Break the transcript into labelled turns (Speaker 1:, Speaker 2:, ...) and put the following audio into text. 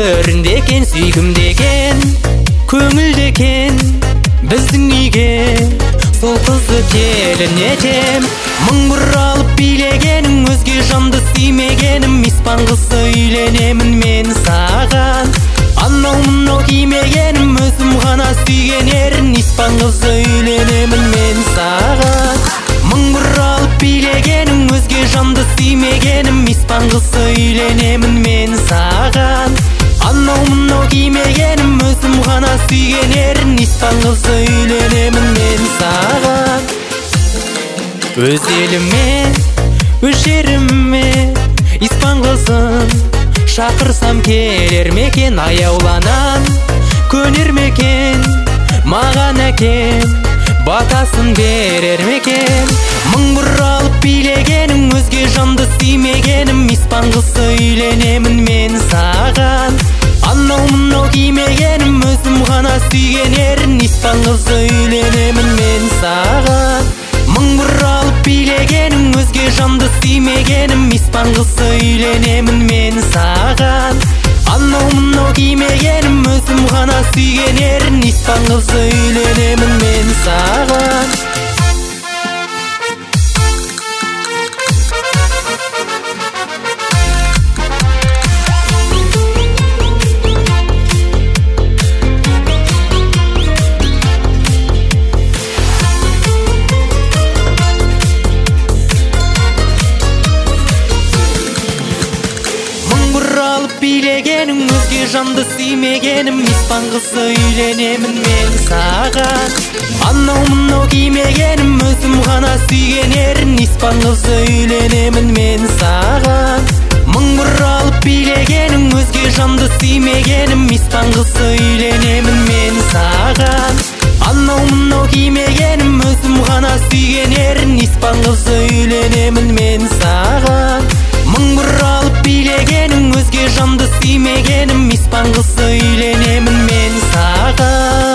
Speaker 1: көрінде екен, сүйгімде екен, көңілде екен, біздің үйге сол қызды келін етем. Мың бұралып билегенің, өзге жанды сүймегенім, испан қызы үйленемін мен саған. Анау мынау кимегенім, өзім ғана сүйген ерін, испан қызы үйленемін мен саған. Мың бұралып билегенің, өзге жанды сүймегенім, испан қызы үйленемін мен саған. Анау мынау кимегенім, өзім ғана сүйген ерін, испан қызы үйленемін мен саған. Өз еліме, өз жеріме испан қызын шақырсам келер мекен, аяуланам көнер мекен, маған әкем батасын берер мекен. Мың бұралып билегенім, өзге жанды сүймегенім, испан қызы үйленемін мен саған. Анау мынау кимегенім, өзім ғана сүйген ерін, испан қызы үйленемін мен саған. Мың бұралып билегенім, өзге жанды сүймегенім, испан қызы үйленемін мен саған. Анау мынау кимегенім, өзім ғана сүйген ерін, испан қызы үйленемін мен саған. Билегенім, өзге жанды сүймегенім, испан қызы үйленемін мен саған. Анау мынау кимегенім, өзім ғана сүйген ерін, испан қызы үйленемін мен саған. Мың бұралып билегенім, өзге жанды сүймегенім, испан қызы үйленемін мен саған. Анау мынау кимегенім, өзім ғана сүйген ерін, испан қызы үйленемін мен саған. Мың бұралып билегенім, өзге жанды сүймегенім, испан қызы үйленемін мен саған.